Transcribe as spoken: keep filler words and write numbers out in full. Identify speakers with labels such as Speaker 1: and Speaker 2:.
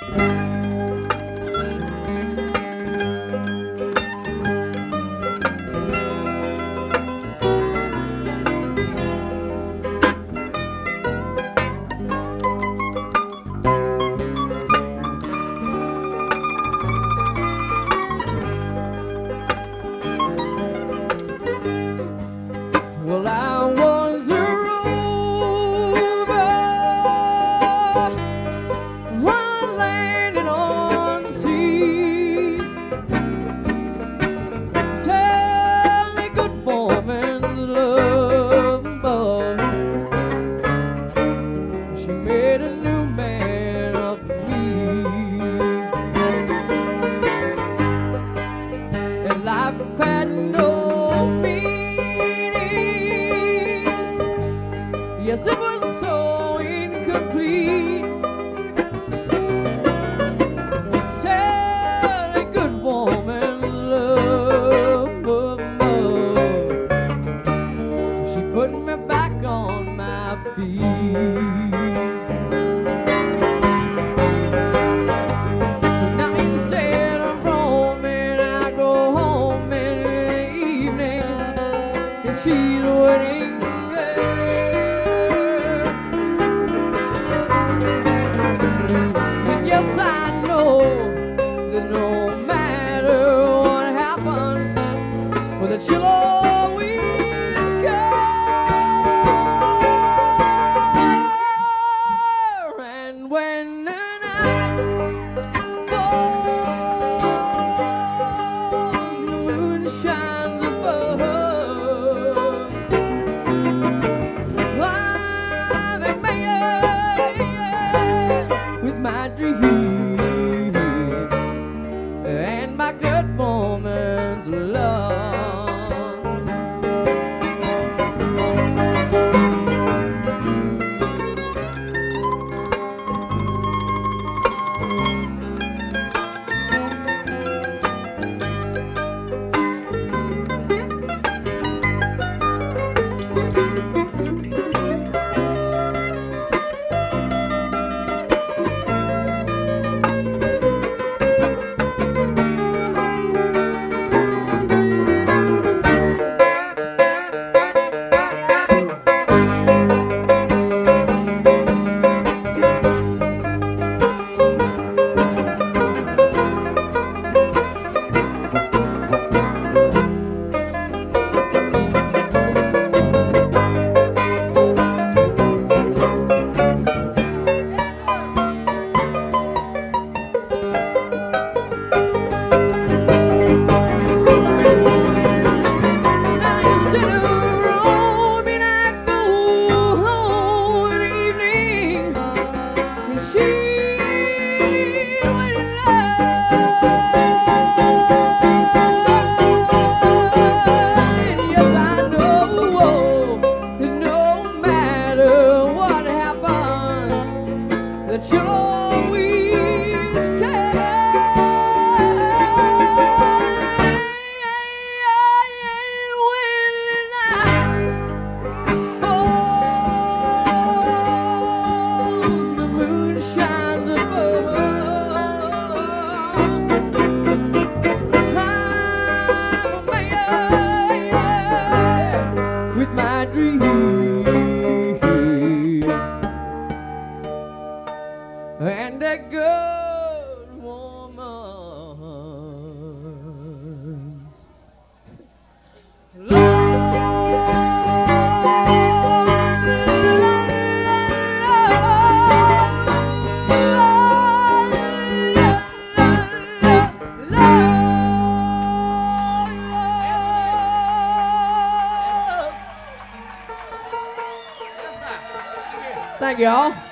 Speaker 1: Well, I was a rover when I landed on the sea. Tell a good woman's love, boy. She made a new man of me. And life had no meaning. Yes, it was so incomplete. Tell a good woman's love, she put me back on my feet. Now instead of roaming, I go home in the evening, and she's waiting there. And yes, I know that no matter what happens, well, that she'll always care. And when the night falls, the moon shines above, I've been made with my dream and my good woman's love. That you'll always care. When the night falls, the moon shines above, I'm a man with my dreams and a good woman's love. Thank you all.